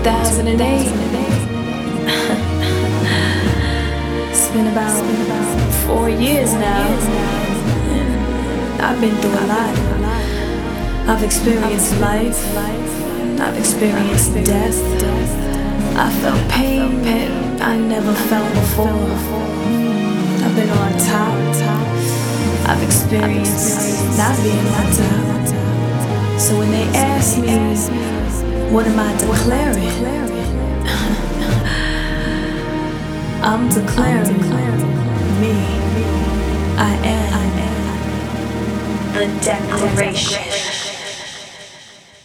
2008. It's been about 4 years now. I've been through a lot. I've experienced life. I've experienced death. I felt pain that I never felt before. I've been on top. I've experienced not being on top. So when they ask me, what am I declaring? I'm declaring me. I am the declaration.